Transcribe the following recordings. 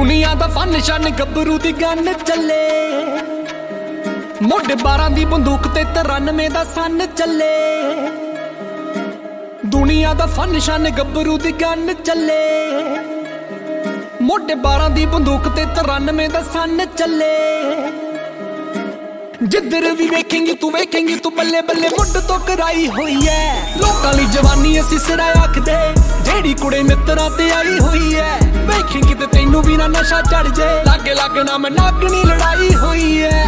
दुनिया दा फन शन गब्बरू दी गन चले, मोढे 12 दी बंदूक ते 93 दा सन चले। दुनिया दा फन शन गब्बरू दी गन चले, मोढे 12 दी बंदूक ते 93 दा सन चले। जिधर भी वेखेंगी तू बल्ले बल्ले मुंड तो कराई हुई है। लोकां दी जवानी असी सिरा आखदे, जेड़ी कुड़े मित्तरां ते आई हुई है। वेखेंगी ते तैनू भी ना नशा चढ़ जे, लागे लगना मैं नागनी लड़ाई हुई है।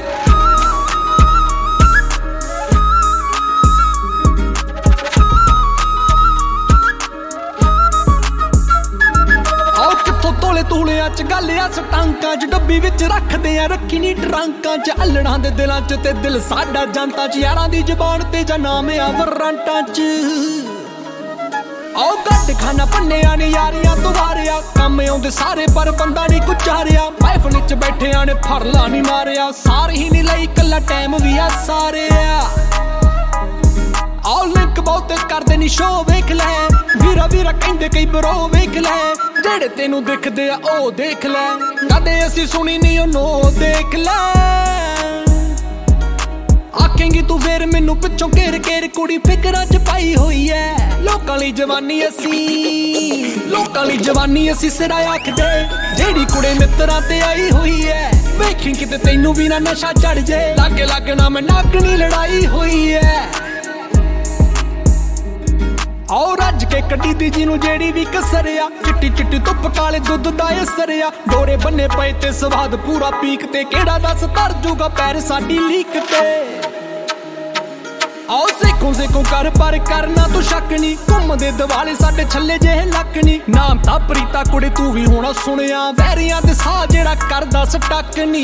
तूलियां च गालियां सटांकां च डब्बी विच रखदे आ, रखी नी ट्रंकां च। अल्लड़ां दे दिलां च ते दिल साडा जानता च, यारां दी जबान ते जा नाम आ वरांटां च। आओ गड्ड खाना भन्नेआ ने यारियां तुवारिया, कम आउंदे सारे पर बंदा नी गुजारिया। महफिल च बैठे आने फरला नी मारिया, सार ही नी लई कल्ला टाइम भी आ सारे आओ लिंक बहुते करदे नी शो वेख लै, वीरा वीरा कहंदे कई बरो वेख लै। जेड़े तेनू दिखदे आ ओ देख लै, कदे असी सुनी नी ओ नो देख लै। आखेंगी तू फिर मैनू पिछों घेर घेर, कुड़ी फिकरां च पाई हुई है। लोकां दी जवानी असी सिरा आखदे, जेड़ी कुड़े मित्तरां ते आई हुई है। वेखी किते तैनू भी ना नशा चढ़ जे, लागे लगना मैं नागनी लड़ाई हुई है। आओ रज के कड्डी दी जिनू जेड़ी भी कसरिया, चिट्टी चिट्टी धुप काले दुध दा असरिया। डोरे बन्ने पए ते स्वाद पूरा पीक ते, केड़ा दस तर जूगा पैर साडी लीक ते। आओ सेकों कर पर करना तू शक नी, घुमदे दिवाले साडे छल्ले जेह लक नी। नाम ता प्रीता कुड़े तू भी होना सुनिया, वैरियां दे साह जेड़ा करदा स्टक नी।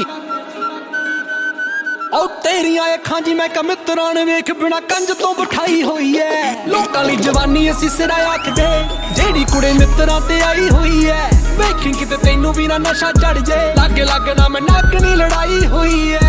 आओ तेरियां अखां जी मैं मित्तरां ने वेख बिना कंज तो बिठाई हुई है। लोकां दी जवानी असी सिरा आखदे, जेड़ी कुड़े मित्तरां ते आई हुई है। वेखी किते तैनू भी ना नशा चढ़ जे, लागे लगना मैं नागनी लड़ाई हुई है।